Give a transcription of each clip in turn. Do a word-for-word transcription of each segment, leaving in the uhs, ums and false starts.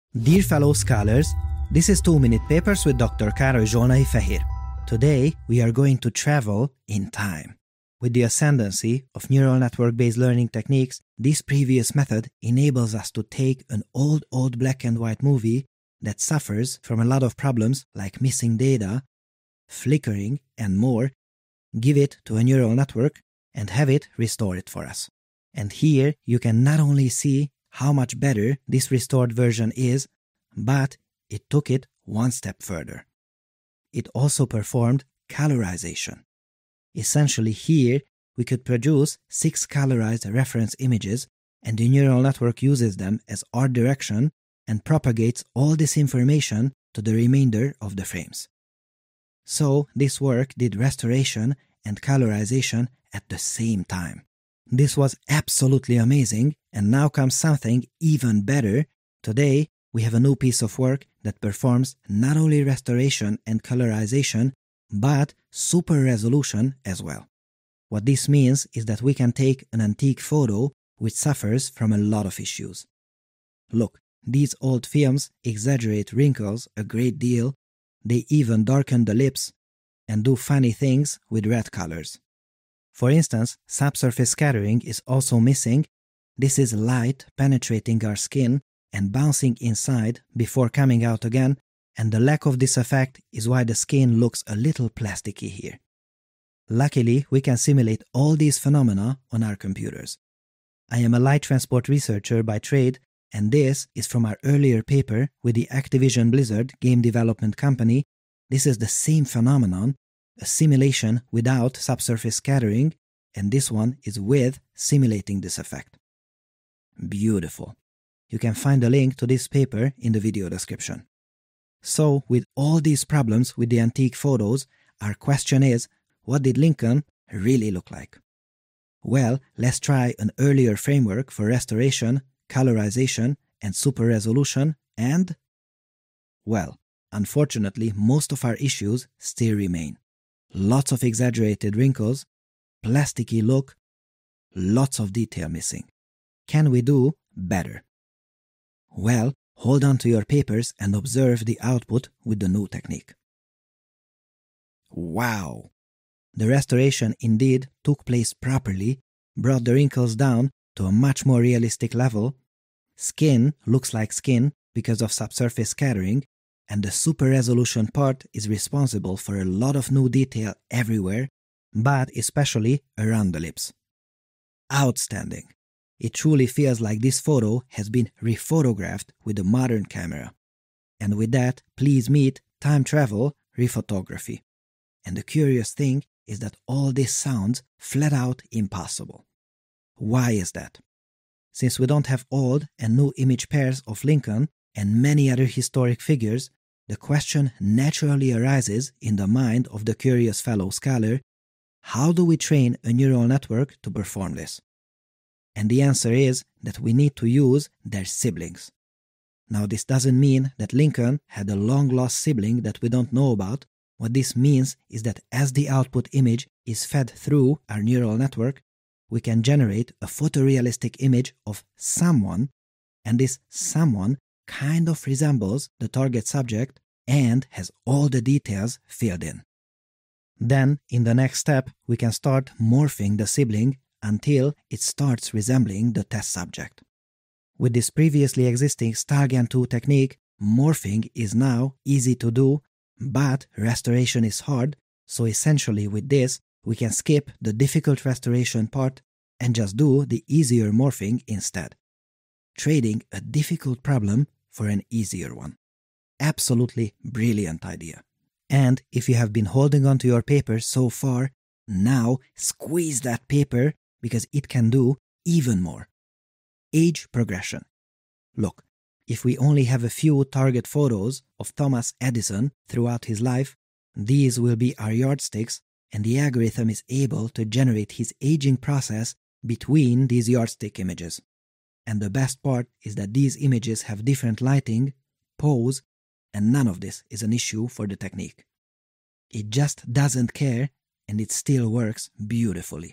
Dear fellow scholars, this is two minute Papers with Doctor Károly Zsolnai Fehér. Today we are going to travel in time. With the ascendancy of neural network-based learning techniques, this previous method enables us to take an old, old black and white movie that suffers from a lot of problems like missing data, flickering, and more, give it to a neural network, and have it restore it for us. And here you can not only see how much better this restored version is, but it took it one step further. It also performed colorization. Essentially here, we could produce six colorized reference images, and the neural network uses them as art direction and propagates all this information to the remainder of the frames. So this work did restoration and colorization at the same time. This was absolutely amazing, and now comes something even better. Today, we have a new piece of work that performs not only restoration and colorization, but super resolution as well. What this means is that we can take an antique photo which suffers from a lot of issues. Look, these old films exaggerate wrinkles a great deal, they even darken the lips, and do funny things with red colors. For instance, subsurface scattering is also missing. This is light penetrating our skin and bouncing inside before coming out again, and the lack of this effect is why the skin looks a little plasticky here. Luckily, we can simulate all these phenomena on our computers. I am a light transport researcher by trade, and this is from our earlier paper with the Activision Blizzard game development company. This is the same phenomenon, a simulation without subsurface scattering, and this one is with simulating this effect. Beautiful. You can find a link to this paper in the video description. So, with all these problems with the antique photos, our question is, what did Lincoln really look like? Well, let's try an earlier framework for restoration, colorization, and super resolution, and, well, unfortunately, most of our issues still remain. Lots of exaggerated wrinkles, plasticky look, lots of detail missing. Can we do better? Well, hold on to your papers and observe the output with the new technique. Wow! The restoration indeed took place properly, brought the wrinkles down to a much more realistic level. Skin looks like skin because of subsurface scattering, and the super resolution part is responsible for a lot of new detail everywhere, but especially around the lips. Outstanding! It truly feels like this photo has been rephotographed with a modern camera. And with that, please meet time travel rephotography. And the curious thing is that all this sounds flat out impossible. Why is that? Since we don't have old and new image pairs of Lincoln and many other historic figures, the question naturally arises in the mind of the curious fellow scholar, how do we train a neural network to perform this? And the answer is that we need to use their siblings. Now, this doesn't mean that Lincoln had a long-lost sibling that we don't know about. What this means is that as the output image is fed through our neural network, we can generate a photorealistic image of someone, and this someone kind of resembles the target subject and has all the details filled in. Then, in the next step, we can start morphing the sibling until it starts resembling the test subject. With this previously existing StarGAN two technique, morphing is now easy to do, but restoration is hard, so essentially with this, we can skip the difficult restoration part and just do the easier morphing instead, trading a difficult problem for an easier one. Absolutely brilliant idea. And if you have been holding on to your paper so far, now squeeze that paper because it can do even more. Age progression. Look, if we only have a few target photos of Thomas Edison throughout his life, these will be our yardsticks, and the algorithm is able to generate his aging process between these yardstick images. And the best part is that these images have different lighting, pose, and none of this is an issue for the technique. It just doesn't care, and it still works beautifully.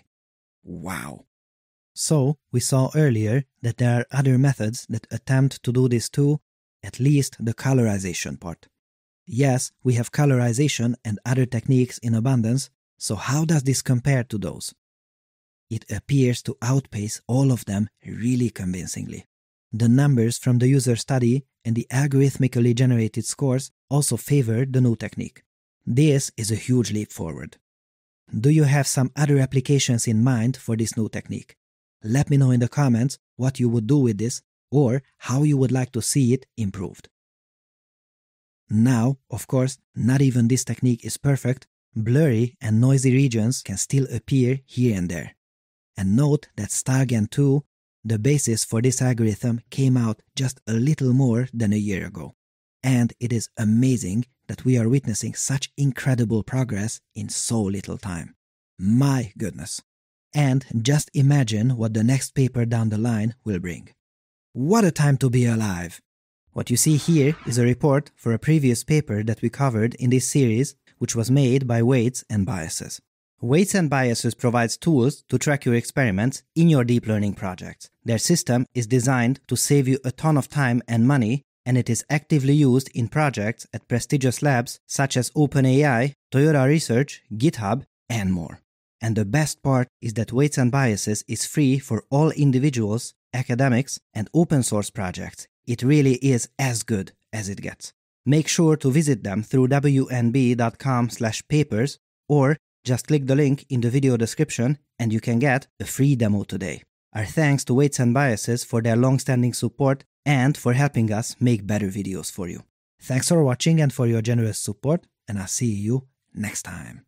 Wow! So, we saw earlier that there are other methods that attempt to do this too, at least the colorization part. Yes, we have colorization and other techniques in abundance, so how does this compare to those? It appears to outpace all of them really convincingly. The numbers from the user study and the algorithmically generated scores also favor the new technique. This is a huge leap forward. Do you have some other applications in mind for this new technique? Let me know in the comments what you would do with this or how you would like to see it improved. Now, of course, not even this technique is perfect. Blurry and noisy regions can still appear here and there. And note that StarGAN two, the basis for this algorithm, came out just a little more than a year ago. And it is amazing that we are witnessing such incredible progress in so little time. My goodness. And just imagine what the next paper down the line will bring. What a time to be alive! What you see here is a report for a previous paper that we covered in this series, which was made by Weights and Biases. Weights and Biases provides tools to track your experiments in your deep learning projects. Their system is designed to save you a ton of time and money, and it is actively used in projects at prestigious labs such as OpenAI, Toyota Research, GitHub, and more. And the best part is that Weights and Biases is free for all individuals, academics, and open source projects. It really is as good as it gets. Make sure to visit them through w n b dot com slash papers or just click the link in the video description and you can get a free demo today. Our thanks to Weights and Biases for their long-standing support and for helping us make better videos for you. Thanks for watching and for your generous support, and I'll see you next time.